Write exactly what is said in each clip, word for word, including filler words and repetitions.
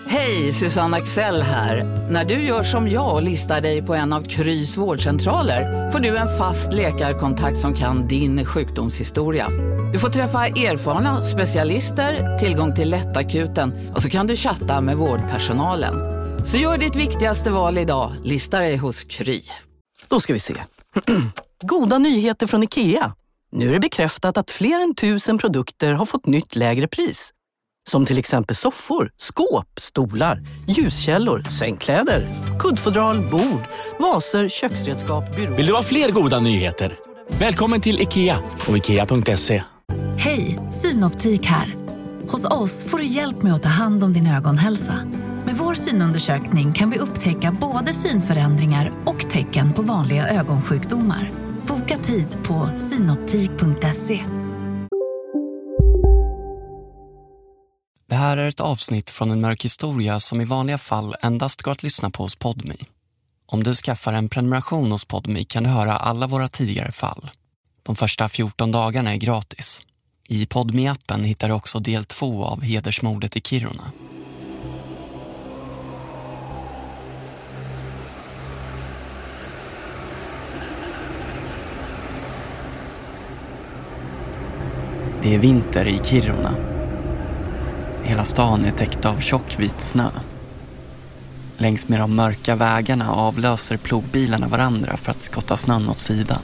Hej, Susanne Axel här. När du gör som jag och listar dig på en av Krys vårdcentraler får du en fast läkarkontakt som kan din sjukdomshistoria. Du får träffa erfarna specialister, tillgång till lättakuten och så kan du chatta med vårdpersonalen. Så gör ditt viktigaste val idag, lista dig hos Kry. Då ska vi se. Goda nyheter från IKEA. Nu är det bekräftat att fler än tusen produkter har fått nytt lägre pris. Som till exempel soffor, skåp, stolar, ljuskällor, sängkläder, kuddfodral, bord, vaser, köksredskap, byråer. Vill du ha fler goda nyheter? Välkommen till IKEA och ikea punkt se. Hej, Synoptik här. Hos oss får du hjälp med att ta hand om din ögonhälsa. Med vår synundersökning kan vi upptäcka både synförändringar och tecken på vanliga ögonsjukdomar. Boka tid på synoptik punkt se. Det här är ett avsnitt från en mörk historia som i vanliga fall endast går att lyssna på hos Podme. Om du skaffar en prenumeration hos Podme kan du höra alla våra tidigare fall. De första fjorton dagarna är gratis. I Podme-appen hittar du också del två av hedersmordet i Kiruna. Det är vinter i Kiruna. Hela stan är täckt av tjockvit snö. Längs med de mörka vägarna avlöser plogbilarna varandra för att skotta snön åt sidan.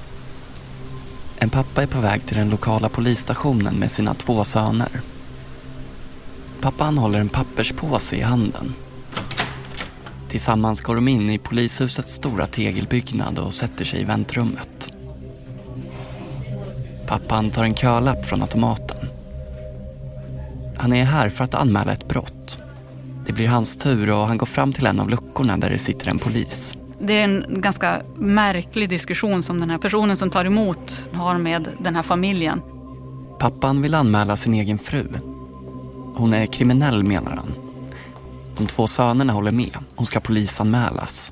En pappa är på väg till den lokala polisstationen med sina två söner. Pappan håller en papperspåse i handen. Tillsammans går de in i polishusets stora tegelbyggnad och sätter sig i väntrummet. Pappan tar en kölapp från automaten. Han är här för att anmäla ett brott. Det blir hans tur och han går fram till en av luckorna där det sitter en polis. Det är en ganska märklig diskussion som den här personen som tar emot har med den här familjen. Pappan vill anmäla sin egen fru. Hon är kriminell, menar han. De två sönerna håller med. Hon ska polisanmälas.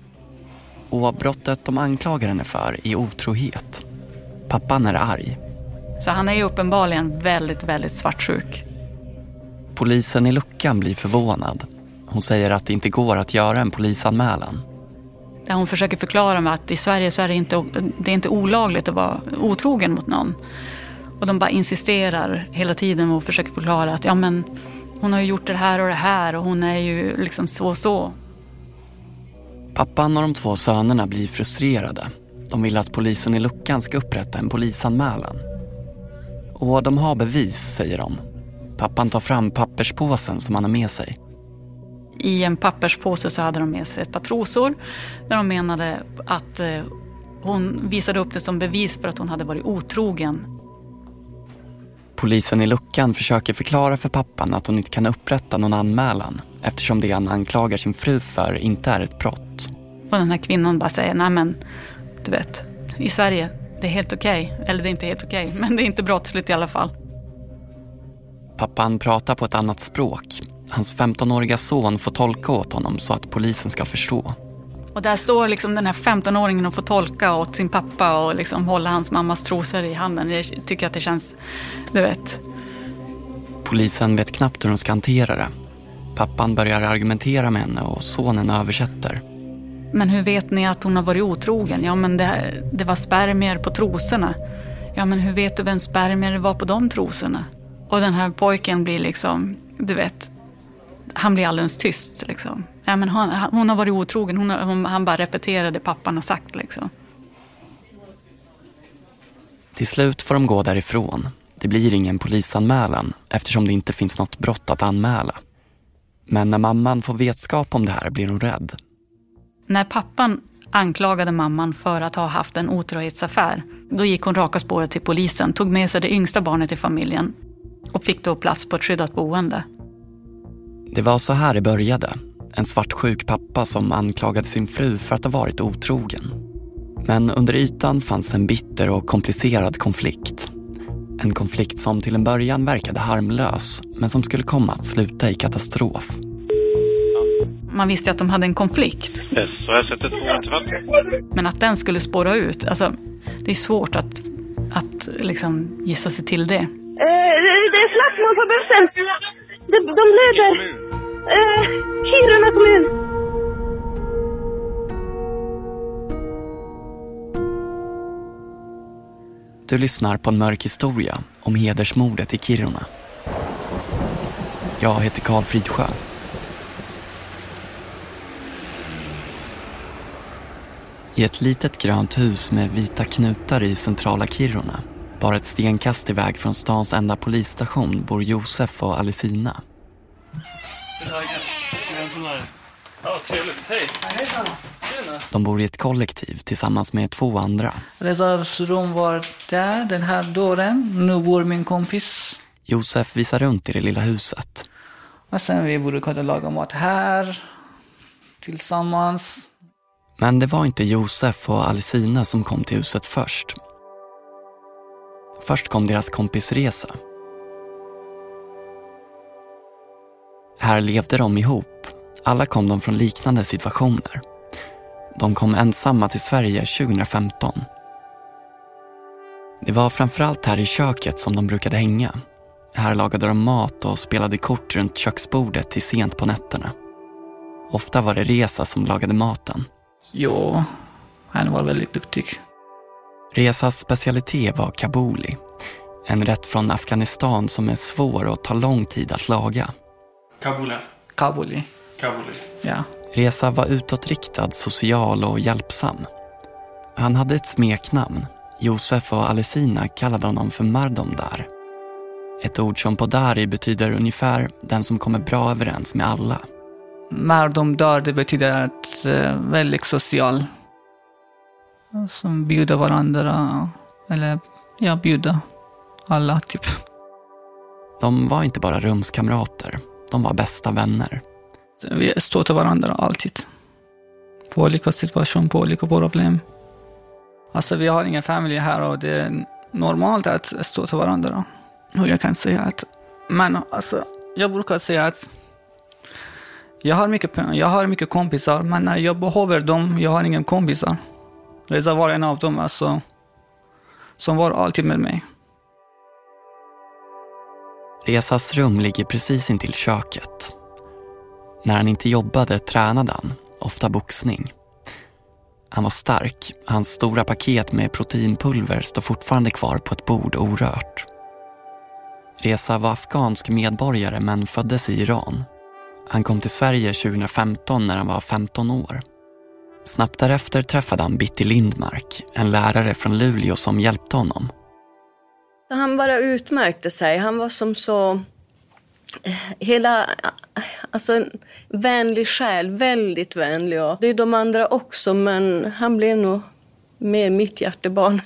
Och brottet de anklagar henne för är otrohet. Pappan är arg. Så han är ju uppenbarligen väldigt, väldigt svartsjuk. Polisen i luckan blir förvånad. Hon säger att det inte går att göra en polisanmälan. Där hon försöker förklara med att i Sverige så är det inte, det är inte olagligt att vara otrogen mot någon. Och de bara insisterar hela tiden och försöker förklara att ja, men hon har ju gjort det här och det här och hon är ju liksom så och så. Pappan och de två sönerna blir frustrerade. De vill att polisen i luckan ska upprätta en polisanmälan. Och de har bevis, säger de. Pappan tar fram papperspåsen som han har med sig. I en papperspåse så hade de med sig ett par trosor där de menade att eh, hon visade upp det som bevis för att hon hade varit otrogen. Polisen i luckan försöker förklara för pappan att hon inte kan upprätta någon anmälan eftersom det han anklagar sin fru för inte är ett brott. Och den här kvinnan bara säger, nej men du vet, i Sverige det är helt okej. Eller det är inte helt okej, men det är inte brottsligt i alla fall. Pappan pratar på ett annat språk. Hans femtonåriga son får tolka åt honom så att polisen ska förstå. Och där står liksom den här femtonåringen och får tolka åt sin pappa och liksom hålla hans mammas trosor i handen. Jag tycker att det känns, du vet. Polisen vet knappt hur de ska hantera det. Pappan börjar argumentera med henne och sonen översätter. Men hur vet ni att hon har varit otrogen? Ja, men det, det var spermier på trosorna. Ja, men hur vet du vem spermier det var på de trosorna? Och den här pojken blir liksom, du vet, han blir alldeles tyst liksom. Ja, men hon, hon har varit otrogen, hon, hon, han bara repeterade det pappan har sagt liksom. Till slut får de gå därifrån. Det blir ingen polisanmälan eftersom det inte finns något brott att anmäla. Men när mamman får vetskap om det här blir hon rädd. När pappan anklagade mamman för att ha haft en otrohetsaffär, då gick hon raka spåret till polisen, tog med sig det yngsta barnet i familjen och fick då plats på ett skyddat boende. Det var så här det började. En svartsjuk pappa som anklagade sin fru för att ha varit otrogen. Men under ytan fanns en bitter och komplicerad konflikt. En konflikt som till en början verkade harmlös, men som skulle komma att sluta i katastrof. Man visste ju att de hade en konflikt. Yes, så jag sätter två återfall. Men att den skulle spåra ut, alltså det är svårt att, att liksom gissa sig till det. Eh, det är slagsmål på bussen. De, de blöder. Eh, Du lyssnar på en mörk historia om hedersmordet i Kiruna. Jag heter Karl Fridsjö. I ett litet grönt hus med vita knutar i centrala Kiruna, bara ett stenkast iväg från stans enda polisstation, bor Josef och Alicina. Ja, trevligt. Hej. De bor i ett kollektiv tillsammans med två andra. Rezas rum var där, den här dörren. Nu bor min kompis. Josef visar runt i det lilla huset. Och sen vi brukade laga mat här tillsammans. Men det var inte Josef och Alicina som kom till huset först. Först kom deras kompis Reza. Här levde de ihop. Alla kom de från liknande situationer. De kom ensamma till Sverige tjugohundrafemton. Det var framförallt här i köket som de brukade hänga. Här lagade de mat och spelade kort runt köksbordet till sent på nätterna. Ofta var det Reza som lagade maten. Jo, han var väldigt duktig. Rezas specialitet var kabuli. En rätt från Afghanistan som är svår och tar lång tid att laga. Kabuli. Kabuli. Kabuli. Ja. Reza var utåtriktad, social och hjälpsam. Han hade ett smeknamn. Josef och Alicina kallade honom för Mardomdar. Ett ord som på dari betyder ungefär den som kommer bra överens med alla. Mardomdar, det betyder att uh, väldigt social. Som bjuder varandra. Eller ja, bjuder alla typ. De var inte bara rumskamrater. De var bästa vänner. Vi står till varandra alltid. På olika situationer, på olika problem. Alltså vi har ingen familj här och det är normalt att stå till varandra. Och jag kan säga att, men alltså, jag brukar säga att jag har mycket, jag har mycket kompisar, men när jag behöver dem, jag har ingen kompisar. Reza var en av dem, alltså, som var alltid med mig. Rezas rum ligger precis intill köket. När han inte jobbade tränade han, ofta boxning. Han var stark. Hans stora paket med proteinpulver står fortfarande kvar på ett bord orört. Reza var afghansk medborgare men föddes i Iran. Han kom till Sverige tjugohundrafemton när han var femton år. Snabbt därefter träffade han Bitti Lindmark, en lärare från Luleå som hjälpte honom. Han bara utmärkte sig. Han var som så hela, alltså en vänlig själ, väldigt vänlig. Och det är de andra också, men han blev nog mer mitt hjärtebarn.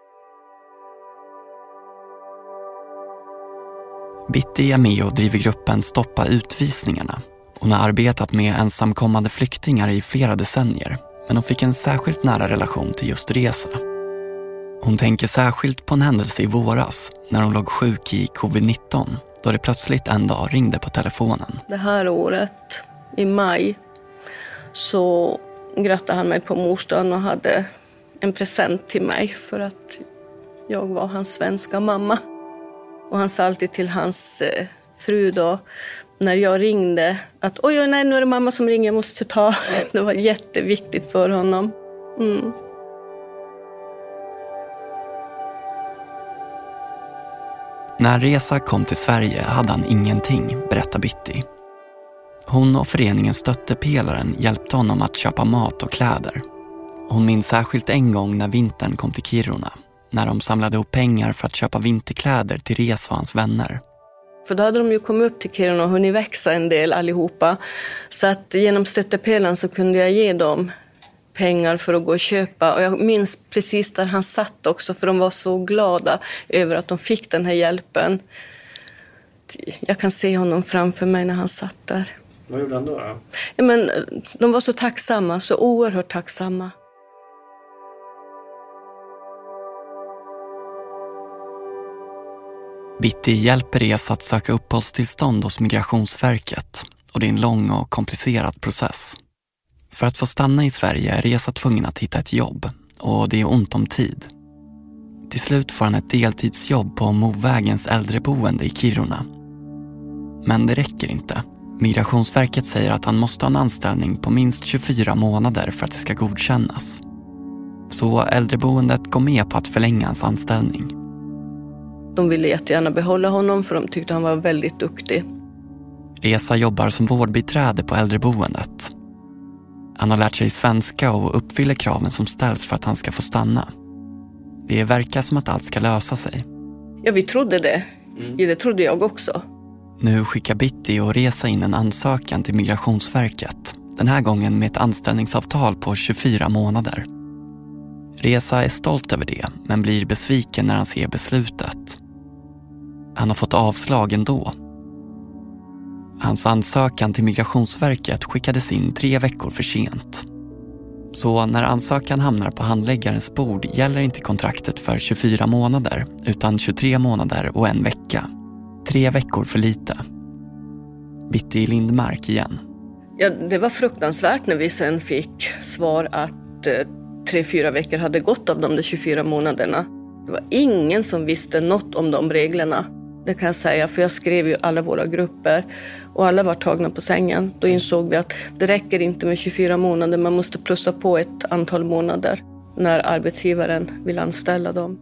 Bitti är med och driver gruppen Stoppa utvisningarna. Hon har arbetat med ensamkommande flyktingar i flera decennier, men hon fick en särskilt nära relation till just Reza. Hon tänker särskilt på en händelse i våras när hon låg sjuk i covid nitton, då det plötsligt en dag ringde på telefonen. Det här året, i maj, så grattade han mig på morsdagen och hade en present till mig för att jag var hans svenska mamma. Och han sa alltid till hans eh, fru då, när jag ringde, att oj, nej, nu är det mamma som ringer, jag måste ta. Det var jätteviktigt för honom. Mm. När Reza kom till Sverige hade han ingenting, berättar Bitti. Hon och föreningen Stöttepelaren hjälpte honom att köpa mat och kläder. Hon minns särskilt en gång när vintern kom till Kiruna, när de samlade ihop pengar för att köpa vinterkläder till Reza och hans vänner. För då hade de ju kommit upp till Kiruna och hunnit växa en del allihopa. Så att genom Stöttepelaren så kunde jag ge dem pengar för att gå och köpa. Och jag minns precis där han satt också, för de var så glada över att de fick den här hjälpen. Jag kan se honom framför mig när han satt där. Vad gjorde han då? då? Ja, men de var så tacksamma, så oerhört tacksamma. Bitti hjälper Reza att söka uppehållstillstånd hos Migrationsverket, och det är en lång och komplicerad process. För att få stanna i Sverige är Reza tvungen att hitta ett jobb, och det är ont om tid. Till slut får han ett deltidsjobb på Movägens äldreboende i Kiruna. Men det räcker inte. Migrationsverket säger att han måste ha en anställning på minst tjugofyra månader för att det ska godkännas. Så äldreboendet går med på att förlänga hans anställning. De ville jättegärna behålla honom för de tyckte han var väldigt duktig. Reza jobbar som vårdbiträde på äldreboendet. Han har lärt sig svenska och uppfyller kraven som ställs för att han ska få stanna. Det verkar som att allt ska lösa sig. Ja, vi trodde det. Mm. Ja, det trodde jag också. Nu skickar Bitti och Reza in en ansökan till Migrationsverket. Den här gången med ett anställningsavtal på tjugofyra månader. Reza är stolt över det, men blir besviken när han ser beslutet. Han har fått avslag ändå. Hans ansökan till Migrationsverket skickades in tre veckor för sent. Så när ansökan hamnar på handläggarens bord gäller inte kontraktet för tjugofyra månader utan tjugotre månader och en vecka. Tre veckor för lite. Bitti Lindmark igen. Ja, det var fruktansvärt när vi sen fick svar att eh, tre, fyra veckor hade gått av de där tjugofyra månaderna. Det var ingen som visste något om de reglerna. Det kan jag säga, för jag skrev ju alla våra grupper och alla var tagna på sängen. Då insåg vi att det räcker inte med tjugofyra månader, man måste plussa på ett antal månader när arbetsgivaren vill anställa dem.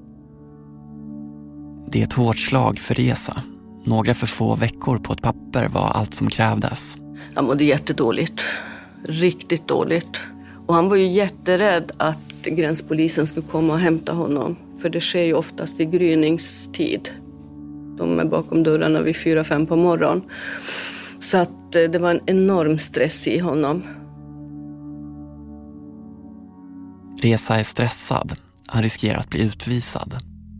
Det är ett hårt slag för Reza. Några för få veckor på ett papper var allt som krävdes. Han mådde jättedåligt, riktigt dåligt. Och han var ju jätterädd att gränspolisen skulle komma och hämta honom. För det sker ju oftast vid gryningstid. De är bakom dörrarna vid fyra, fem på morgon. Så att det var en enorm stress i honom. Reza är stressad. Han riskerar att bli utvisad.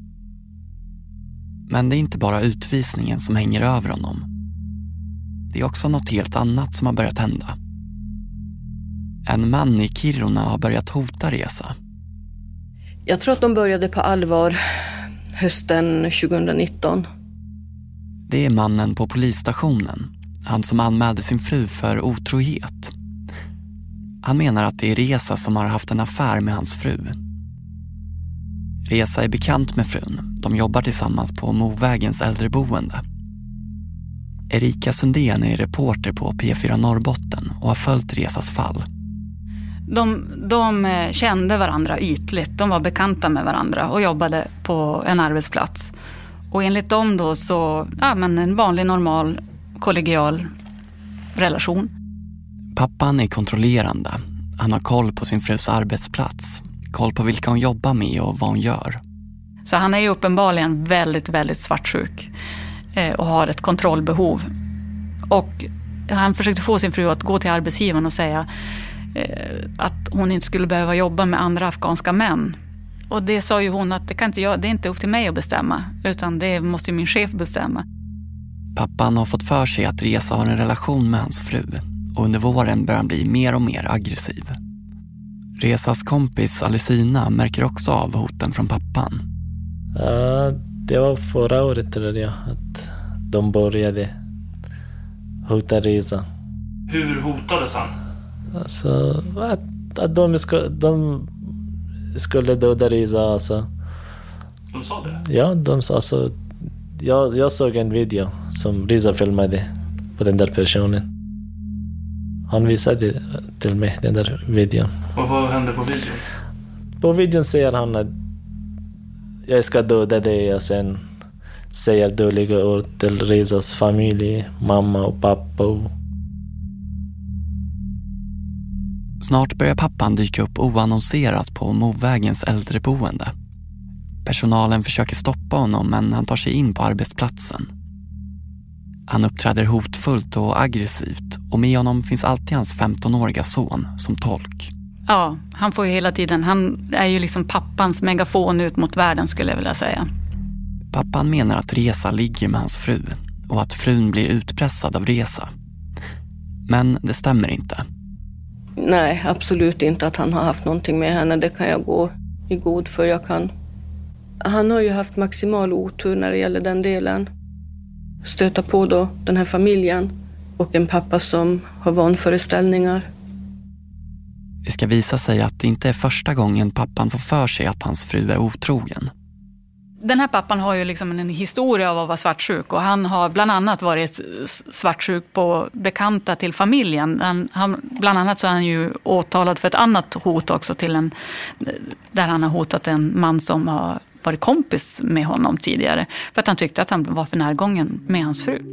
Men det är inte bara utvisningen som hänger över honom. Det är också något helt annat som har börjat hända. En man i Kiruna har börjat hota Reza. Jag tror att de började på allvar hösten tjugonitton. Det är mannen på polisstationen. Han som anmälde sin fru för otrohet. Han menar att det är Reza som har haft en affär med hans fru. Reza är bekant med frun. De jobbar tillsammans på Movägens äldreboende. Erika Sundén är reporter på P fyra Norrbotten och har följt Rezas fall. De, de kände varandra ytligt. De var bekanta med varandra och jobbade på en arbetsplats. Och enligt dem då så, ja men en vanlig normal kollegial relation. Pappan är kontrollerande. Han har koll på sin frus arbetsplats. Koll på vilka hon jobbar med och vad hon gör. Så han är ju uppenbarligen väldigt, väldigt svartsjuk. Eh, och har ett kontrollbehov. Och han försökte få sin fru att gå till arbetsgivaren och säga eh, att hon inte skulle behöva jobba med andra afghanska män. Och det sa ju hon att det, kan inte jag, det är inte upp till mig att bestämma. Utan det måste ju min chef bestämma. Pappan har fått för sig att Reza har en relation med hans fru. Och under våren börjar han bli mer och mer aggressiv. Rezas kompis Alicina märker också av hoten från pappan. Ja, det var förra året tror jag att de började hota Reza. Hur hotades han? Alltså att, att de, ska, de skulle döda Reza. Alltså. De sa det? Ja, de sa alltså. Jag, jag såg en video som Reza filmade på den där personen. Han visade till mig den där videon. Och vad hände på videon? På videon säger han att jag ska döda dig och sen säger dåliga ord till Rezas familj, mamma och pappa. Snart börjar pappan dyka upp oannonserat på Movägens äldreboende. Personalen försöker stoppa honom men han tar sig in på arbetsplatsen. Han uppträder hotfullt och aggressivt och med honom finns alltid hans femtonåriga son som tolk. Ja, han får ju hela tiden, han är ju liksom pappans megafon ut mot världen skulle jag vilja säga. Pappan menar att Reza ligger med hans fru och att frun blir utpressad av Reza. Men det stämmer inte. Nej, absolut inte att han har haft någonting med henne. Det kan jag gå i god för. Jag kan. Han har ju haft maximal otur när det gäller den delen. Stöta på då den här familjen och en pappa som har vanföreställningar. Det ska visa sig att det inte är första gången pappan får för sig att hans fru är otrogen. Den här pappan har ju liksom en historia av att vara svartsjuk och han har bland annat varit svartsjuk på bekanta till familjen. Han, han, bland annat så är han ju åtalad för ett annat hot också till en, där han har hotat en man som har varit kompis med honom tidigare för att han tyckte att han var för närgången med hans fru.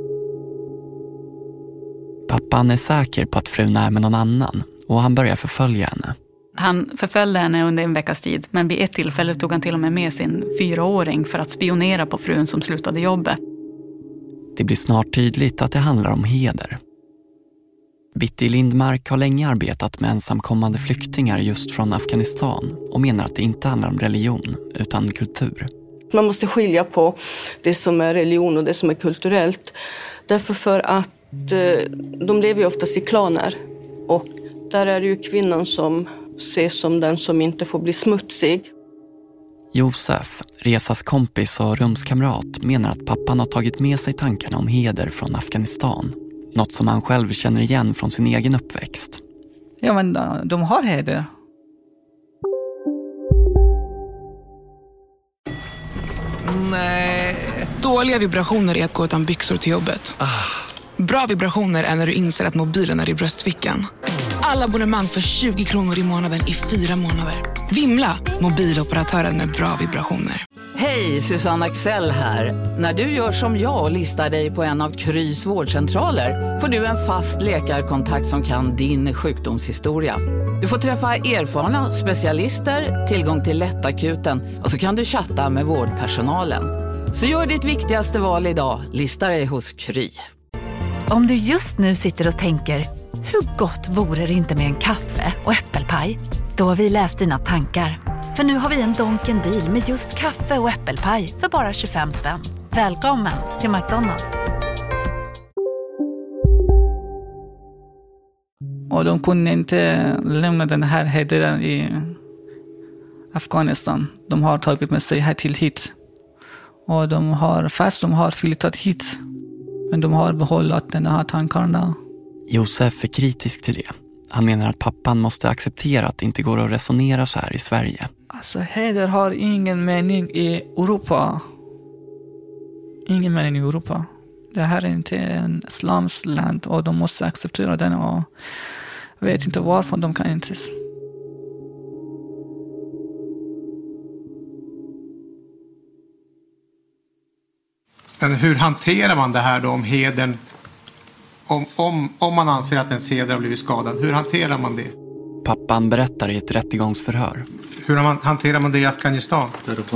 Pappan är säker på att frun är med någon annan och han börjar förfölja henne. Han förföljde henne under en veckas tid, men vid ett tillfälle tog han till och med med sin fyraåring för att spionera på frun som slutade jobbet. Det blir snart tydligt att det handlar om heder. Bitty Lindmark har länge arbetat med ensamkommande flyktingar just från Afghanistan och menar att det inte handlar om religion utan kultur. Man måste skilja på det som är religion och det som är kulturellt. Därför för att eh, de lever ju oftast i klaner och där är det ju kvinnan som ses som den som inte får bli smutsig. Josef, Resas kompis och rumskamrat, menar att pappan har tagit med sig tankarna om heder från Afghanistan. Något som han själv känner igen från sin egen uppväxt. Ja, men de har heder. Nej. Dåliga vibrationer är att gå utan byxor till jobbet. Ah. Bra vibrationer är när du inser att mobilen är i bröstfickan. Alla abonnemang för tjugo kronor i månaden i fyra månader. Vimla, mobiloperatören med bra vibrationer. Hej, Susanne Axel här. När du gör som jag och listar dig på en av Krys vårdcentraler får du en fast läkarkontakt som kan din sjukdomshistoria. Du får träffa erfarna specialister, tillgång till lättakuten och så kan du chatta med vårdpersonalen. Så gör ditt viktigaste val idag, listar dig hos Kry. Om du just nu sitter och tänker, hur gott vore det inte med en kaffe och äppelpaj? Då har vi läst dina tankar. För nu har vi en Donken deal med just kaffe och äppelpaj för bara tjugofem spänn. Välkommen till McDonald's. Och de kunde inte lämna den här hedern i Afghanistan. De har tagit med sig här till hit. Och de har, fast de har flyttat hit. Men de har behållit den här tankarna. Josef är kritisk till det. Han menar att pappan måste acceptera att det inte går att resonera så här i Sverige. Alltså heder har ingen mening i Europa. Ingen mening i Europa. Det här är inte en islamsland och de måste acceptera den och jag vet inte varför de kan inte. Men hur hanterar man det här då om hedern, om, om, om man anser att ens heder har blivit skadad? Hur hanterar man det? Pappan berättar i ett rättegångsförhör. Hur man, hanterar man det i Afghanistan?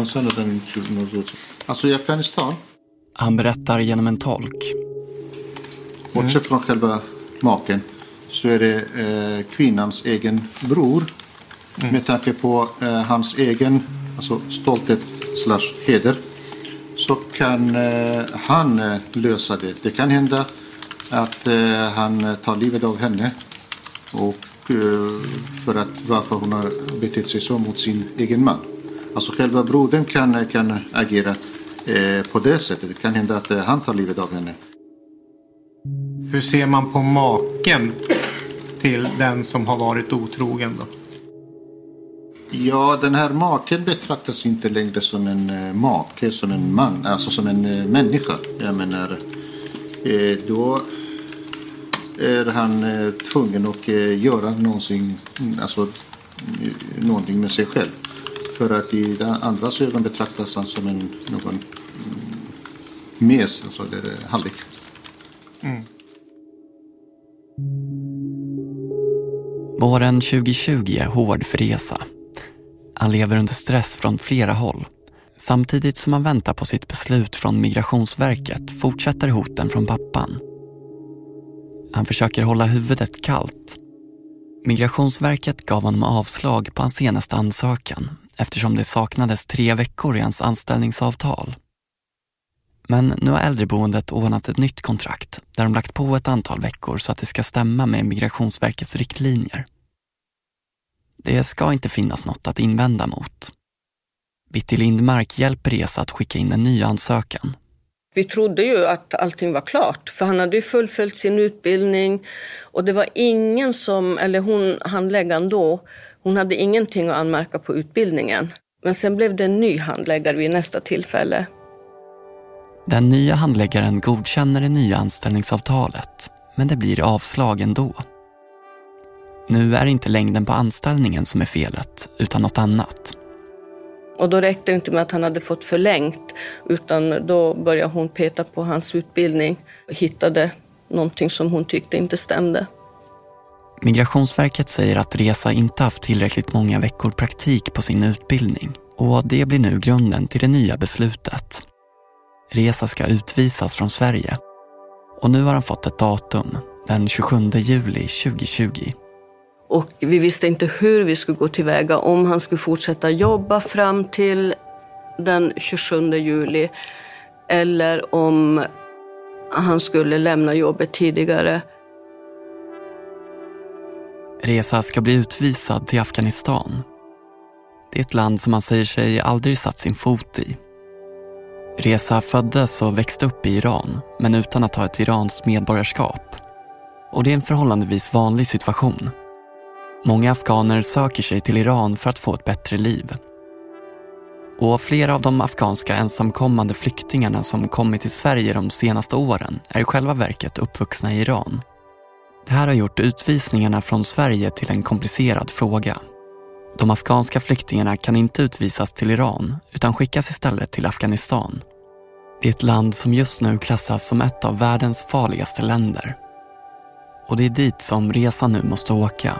Alltså i Afghanistan? Han berättar genom en tolk. Bortsett från själva maken så är det eh, kvinnans egen bror. Mm. Med tanke på eh, hans egen alltså stolthet slash heder. Så kan eh, han eh, lösa det. Det kan hända att eh, han tar livet av henne. Och eh, för att varför hon har betett sig så mot sin egen man. Alltså själva brodern kan, kan agera eh, på det sättet. Det kan hända att eh, han tar livet av henne. Hur ser man på maken till den som har varit otrogen då? Ja, den här maken betraktas inte längre som en uh, make, som en man, alltså som en uh, människa. Jag menar, eh, då är han uh, tvungen att uh, göra någonting, alltså, uh, någonting med sig själv. För att i andras ögon betraktas han som en någon mm, mes, alltså det är hallick. Mm. Våren tjugo tjugo är hård för Resa. Han lever under stress från flera håll. Samtidigt som han väntar på sitt beslut från Migrationsverket fortsätter hoten från pappan. Han försöker hålla huvudet kallt. Migrationsverket gav honom avslag på hans senaste ansökan eftersom det saknades tre veckor i hans anställningsavtal. Men nu har äldreboendet ordnat ett nytt kontrakt där de lagt på ett antal veckor så att det ska stämma med Migrationsverkets riktlinjer. Det ska inte finnas något att invända mot. Bitty Lindmark hjälper Resa att skicka in en ny ansökan. Vi trodde ju att allting var klart, för han hade ju fullföljt sin utbildning och det var ingen som, eller hon, handläggaren då, hon hade ingenting att anmärka på utbildningen. Men sen blev det en ny handläggare vid nästa tillfälle. Den nya handläggaren godkänner det nya anställningsavtalet, men det blir avslag ändå. Nu är det inte längden på anställningen som är felet, utan något annat. Och då räckte det inte med att han hade fått förlängt, utan då började hon peta på hans utbildning och hittade någonting som hon tyckte inte stämde. Migrationsverket säger att Reza inte haft tillräckligt många veckor praktik på sin utbildning, och det blir nu grunden till det nya beslutet. Reza ska utvisas från Sverige, och nu har han fått ett datum, den tjugosjunde juli tjugohundratjugo. Och vi visste inte hur vi skulle gå tillväga, om han skulle fortsätta jobba fram till den tjugosjunde juli eller om han skulle lämna jobbet tidigare. Reza ska bli utvisad till Afghanistan. Det är ett land som han säger sig aldrig satt sin fot i. Reza föddes och växte upp i Iran, men utan att ha ett iranskt medborgarskap. Och det är en förhållandevis vanlig situation. Många afghaner söker sig till Iran för att få ett bättre liv. Och flera av de afghanska ensamkommande flyktingarna som kommit till Sverige de senaste åren är i själva verket uppvuxna i Iran. Det här har gjort utvisningarna från Sverige till en komplicerad fråga. De afghanska flyktingarna kan inte utvisas till Iran utan skickas istället till Afghanistan. Det är ett land som just nu klassas som ett av världens farligaste länder. Och det är dit som Reza nu måste åka.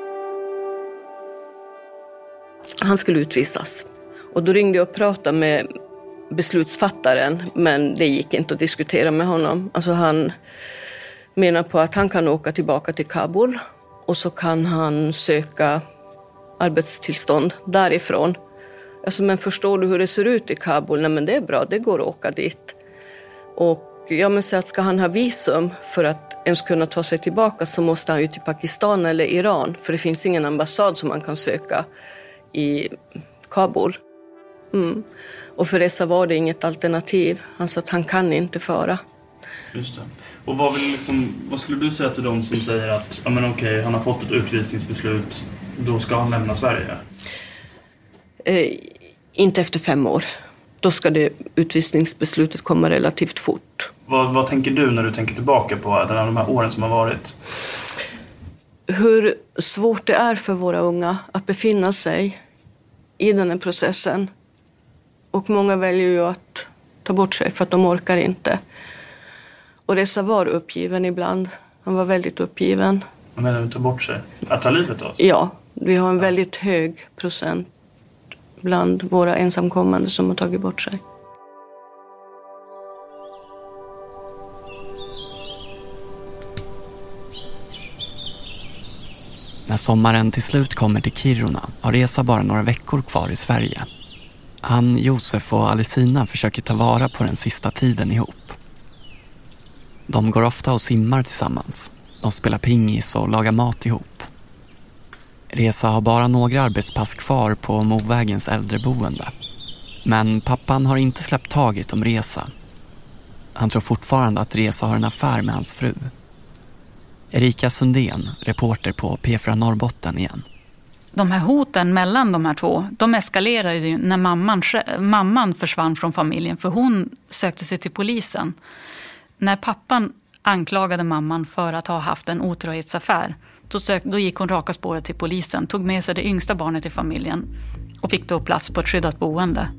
Han skulle utvisas. Och då ringde jag och pratade med beslutsfattaren, men det gick inte att diskutera med honom. Alltså han menar på att han kan åka tillbaka till Kabul och så kan han söka arbetstillstånd därifrån. Alltså, men förstår du hur det ser ut i Kabul? Nej, men det är bra, det går att åka dit. Och jag måste säga att ska han ha visum för att ens kunna ta sig tillbaka så måste han ju till Pakistan eller Iran, för det finns ingen ambassad som man kan söka i Kabul. Mm. Och för Reza var det inget alternativ. Han sa att han kan inte föra. Just det. Och vad, vill liksom, vad skulle du säga till dem som säger att ja, men okej, han har fått ett utvisningsbeslut, då ska han lämna Sverige? Eh, inte efter fem år. Då ska det utvisningsbeslutet komma relativt fort. Vad, vad tänker du när du tänker tillbaka på de här åren som har varit? Hur svårt det är för våra unga att befinna sig i den här processen. Och många väljer ju att ta bort sig för att de orkar inte. Och Reza var uppgiven ibland. Han var väldigt uppgiven. Vad menar du, ta bort sig? Att ta livet av? Ja, vi har en väldigt hög procent bland våra ensamkommande som har tagit bort sig. När sommaren till slut kommer till Kiruna har Reza bara några veckor kvar i Sverige. Han, Josef och Alessina försöker ta vara på den sista tiden ihop. De går ofta och simmar tillsammans. De spelar pingis och lagar mat ihop. Reza har bara några arbetspass kvar på Movägens äldreboende. Men pappan har inte släppt taget om Reza. Han tror fortfarande att Reza har en affär med hans fru. Erika Sundén, reporter på P fyra Norrbotten igen. De här hoten mellan de här två, de eskalerade ju när mamman, mamman försvann från familjen, för hon sökte sig till polisen. När pappan anklagade mamman för att ha haft en otrohetsaffär, då, sök, då gick hon raka spåret till polisen, tog med sig det yngsta barnet i familjen och fick då plats på ett skyddat boende.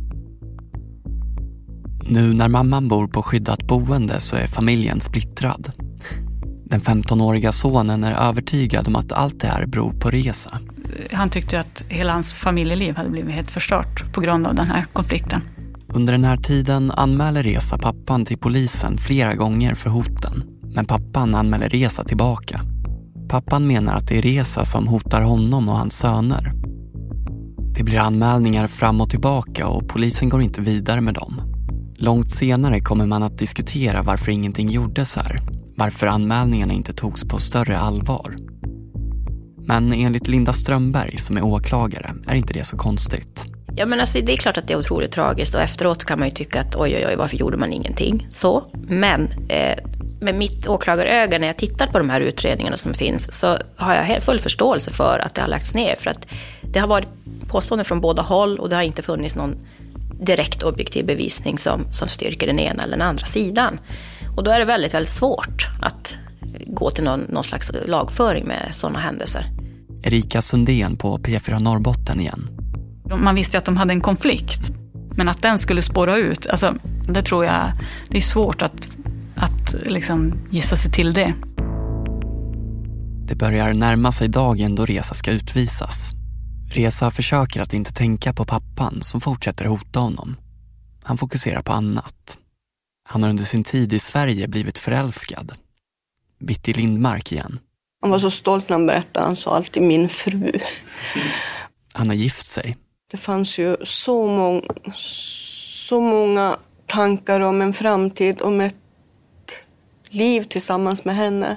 Nu när mamman bor på skyddat boende så är familjen splittrad. Den femtonåriga sonen är övertygad om att allt det här beror på Reza. Han tyckte att hela hans familjeliv hade blivit helt förstört på grund av den här konflikten. Under den här tiden anmäler Reza pappan till polisen flera gånger för hoten. Men pappan anmäler Reza tillbaka. Pappan menar att det är Reza som hotar honom och hans söner. Det blir anmälningar fram och tillbaka och polisen går inte vidare med dem. Långt senare kommer man att diskutera varför ingenting gjordes här. Varför anmälningarna inte togs på större allvar. Men enligt Linda Strömberg som är åklagare är inte det så konstigt. Ja, men alltså, det är klart att det är otroligt tragiskt och efteråt kan man ju tycka att oj, oj, oj, varför gjorde man ingenting? Så, men eh, med mitt åklagaröga när jag tittar på de här utredningarna som finns så har jag full förståelse för att det har lagts ner. För att det har varit påståenden från båda håll och det har inte funnits någon direkt objektiv bevisning som, som styrker den ena eller den andra sidan. Och då är det väldigt, väldigt svårt att gå till någon, någon slags lagföring med sådana händelser. Erika Sundén på P fyra Norrbotten igen. Man visste ju att de hade en konflikt. Men att den skulle spåra ut, alltså, det tror jag, det är svårt att, att liksom gissa sig till det. Det börjar närma sig dagen då Reza ska utvisas. Reza försöker att inte tänka på pappan som fortsätter hota honom. Han fokuserar på annat. Han har under sin tid i Sverige blivit förälskad. Bitty Lindmark igen. Han var så stolt när han berättade, han sa alltid min fru. Han har gift sig. Det fanns ju så, mång, så många tankar om en framtid, om ett liv tillsammans med henne.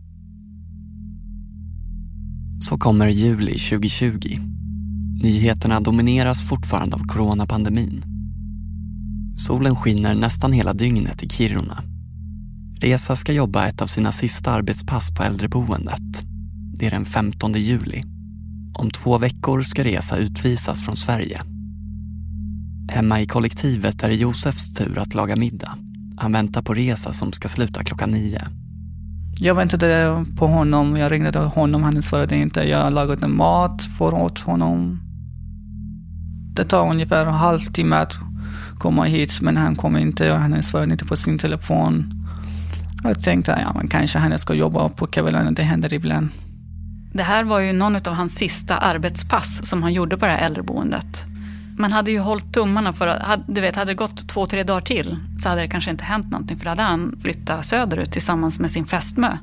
Så kommer juli tjugohundratjugo. Nyheterna domineras fortfarande av coronapandemin. Solen skiner nästan hela dygnet i Kiruna. Reza ska jobba ett av sina sista arbetspass på äldreboendet. Det är den femtonde juli. Om två veckor ska Reza utvisas från Sverige. Hemma i kollektivet är det Josefs tur att laga middag. Han väntar på Reza som ska sluta klockan nio. Jag väntade på honom, jag ringde honom, han svarade inte. Jag lagade mat för åt honom. Det tar ungefär en halvtimme att komma hit, men han kom inte och han svarade inte på sin telefon. Jag tänkte, ja, men kanske han ska jobba på kvällen, det händer ibland. Det här var ju någon av hans sista arbetspass som han gjorde på det här äldreboendet. Man hade ju hållit tummarna för att, du vet, hade det gått två, tre dagar till så hade det kanske inte hänt någonting, för då hade han flyttat söderut tillsammans med sin fästmö.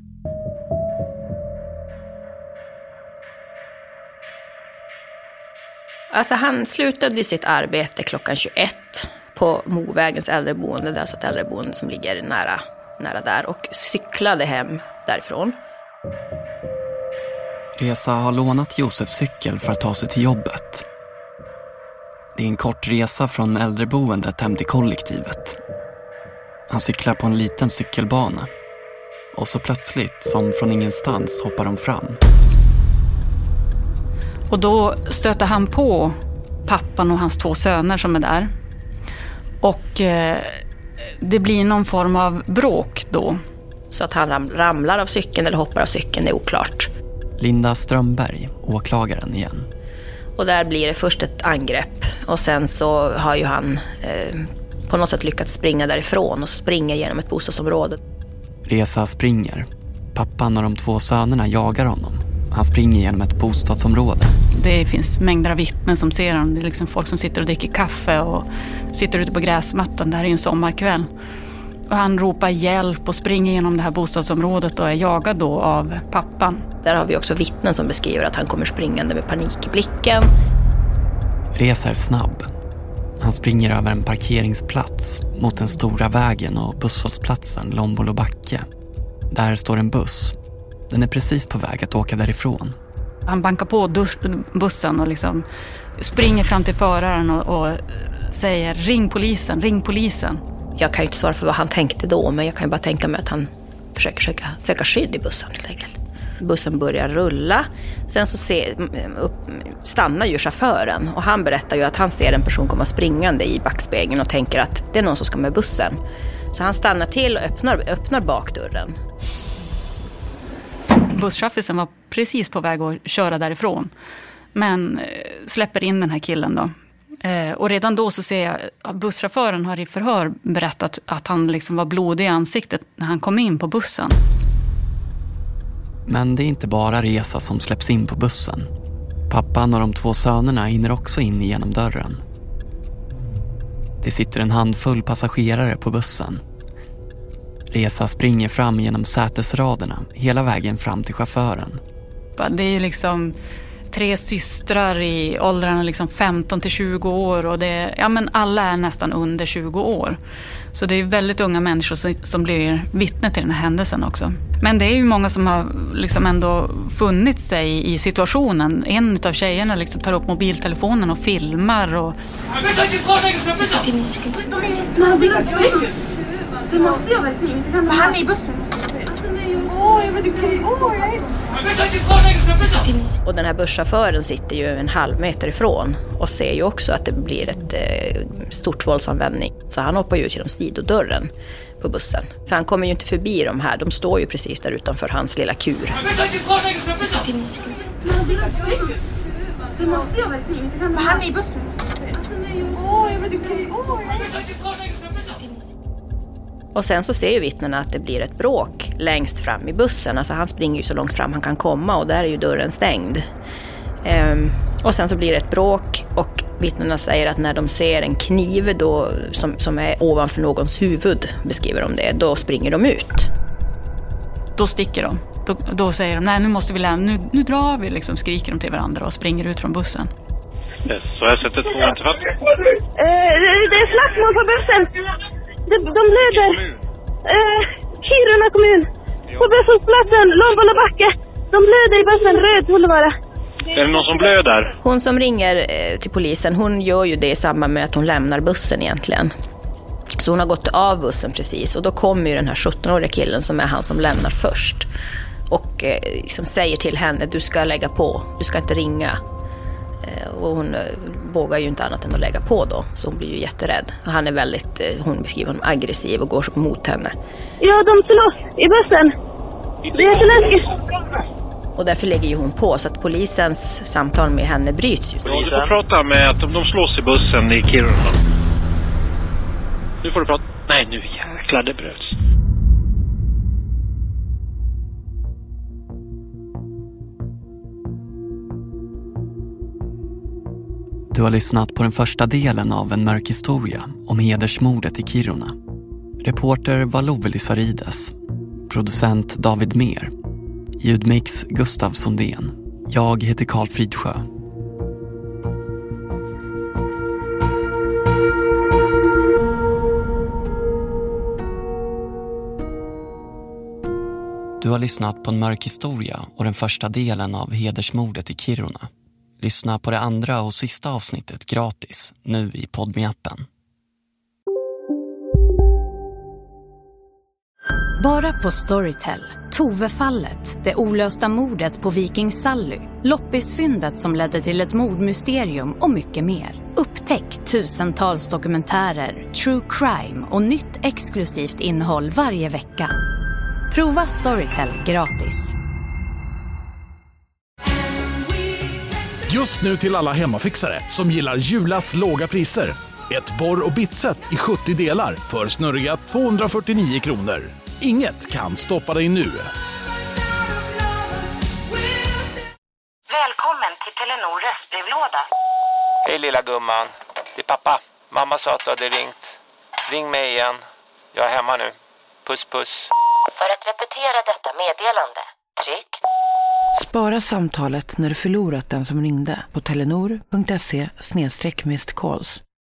Alltså han slutade sitt arbete klockan tjugoett på Movägens äldreboende, det är alltså ett äldreboende som ligger nära, nära där, och cyklade hem därifrån. Reza har lånat Josefs cykel för att ta sig till jobbet. Det är en kort resa från äldreboendet hem till kollektivet. Han cyklar på en liten cykelbana. Och så plötsligt, som från ingenstans, hoppar de fram. Och då stöter han på pappan och hans två söner som är där. Och eh, det blir någon form av bråk då. Så att han ramlar av cykeln eller hoppar av cykeln är oklart. Linda Strömberg, åklagaren igen. Och där blir det först ett angrepp. Och sen så har ju han eh, på något sätt lyckats springa därifrån och springer genom ett bostadsområde. Reza springer. Pappan och de två sönerna jagar honom. Han springer genom ett bostadsområde. Det finns mängder av vittnen som ser honom. Det är liksom folk som sitter och dricker kaffe och sitter ute på gräsmattan. Det här är ju en sommarkväll. Och han ropar hjälp och springer genom det här bostadsområdet och är jagad då av pappan. Där har vi också vittnen som beskriver att han kommer springande med panik i blicken. Reza är snabb. Han springer över en parkeringsplats mot den stora vägen och busshållplatsen Lombolobacke. Där står en buss. Den är precis på väg att åka därifrån. Han bankar på bussen och liksom springer fram till föraren och, och säger ring polisen, ring polisen. Jag kan ju inte svara för vad han tänkte då, men jag kan ju bara tänka mig att han försöker söka, söka skydd i bussen helt enkelt. Bussen börjar rulla, sen så ser, upp, stannar ju chauffören och han berättar ju att han ser en person komma springande i backspegeln och tänker att det är någon som ska med bussen. Så han stannar till och öppnar, öppnar bakdörren. Busschauffören var precis på väg att köra därifrån, men släpper in den här killen då. Och redan då så ser jag att busschauffören har i förhör berättat att han liksom var blodig i ansiktet när han kom in på bussen. Men det är inte bara Reza som släpps in på bussen. Pappan och de två sönerna hinner också in genom dörren. Det sitter en handfull passagerare på bussen. Reza springer fram genom sätesraderna hela vägen fram till chauffören. Det är ju liksom tre systrar i åldrarna liksom femton till tjugo år och det, ja, men alla är nästan under tjugo år. Så det är väldigt unga människor som, som blir vittne till den här händelsen också. Men det är ju många som har liksom ändå funnit sig i situationen. En av tjejerna liksom tar upp mobiltelefonen och filmar. Och... Det måste jag verkligen inte kan. Han är i bussen. Åh, jag vet inte. Och den här busschauffören sitter ju en halv meter ifrån och ser ju också att det blir ett eh, stort våldsanvändning. Så han hoppar ju ut genom sidodörren på bussen. För han kommer ju inte förbi de här. De står ju precis där utanför hans lilla kur. Det måste jag verkligen inte kan. Han är i bussen. Åh, jag vet inte. Och sen så ser ju vittnena att det blir ett bråk längst fram i bussen. Alltså han springer ju så långt fram han kan komma och där är ju dörren stängd. Ehm, och sen så blir det ett bråk och vittnena säger att när de ser en kniv då, som, som är ovanför någons huvud, beskriver de det, då springer de ut. Då sticker de. Då, då säger de, nej nu måste vi lämna, nu, nu drar vi, liksom skriker de till varandra och springer ut från bussen. Yes, så jag sätter två interfatt. Eh, det är slagsmål på bussen. De, de blöder. Eh, Kiruna kommun. På busshållplatsen, Långbollabacke. De blöder i bussen, röd skulle vara. Är det någon som blöder? Hon som ringer eh, till polisen, hon gör ju det i samband med att hon lämnar bussen egentligen. Så hon har gått av bussen precis. Och då kommer ju den här sjuttonåriga killen som är han som lämnar först. Och eh, liksom säger till henne, du ska lägga på, du ska inte ringa. Och hon vågar ju inte annat än att lägga på då. Så hon blir ju jätterädd. Och han är väldigt, hon beskriver honom aggressiv och går mot henne. Ja, de slåss i bussen. Det är jätteläskigt. Och därför lägger ju hon på så att polisens samtal med henne bryts just. Du får prata med att de slåss i bussen i Kiruna. Nu får du prata. Nej, nu jäklar det bröts. Du har lyssnat på den första delen av En mörk historia om hedersmordet i Kiruna. Reporter var Love Lysarides. Producent David Mer. Ljudmix Gustav Sondén. Jag heter Karl Fridsjö. Du har lyssnat på En mörk historia och den första delen av hedersmordet i Kiruna. Lyssna på det andra och sista avsnittet gratis, nu i Podme-appen. Bara på Storytel. Tove-fallet, det olösta mordet på Viking Sally, loppisfyndet som ledde till ett mordmysterium och mycket mer. Upptäck tusentals dokumentärer, true crime och nytt exklusivt innehåll varje vecka. Prova Storytel gratis. Just nu till alla hemmafixare som gillar Julas låga priser. Ett borr- och bitset i sjuttio delar för snurriga tvåhundrafyrtionio kronor. Inget kan stoppa dig nu. Välkommen till Telenor röstbrevlåda. Hej lilla gumman. Det är pappa. Mamma sa att du hade ringt. Ring mig igen. Jag är hemma nu. Puss puss. För att repetera detta meddelande, tryck. Spara samtalet när du förlorat den som ringde på telenor punkt se slash missed calls.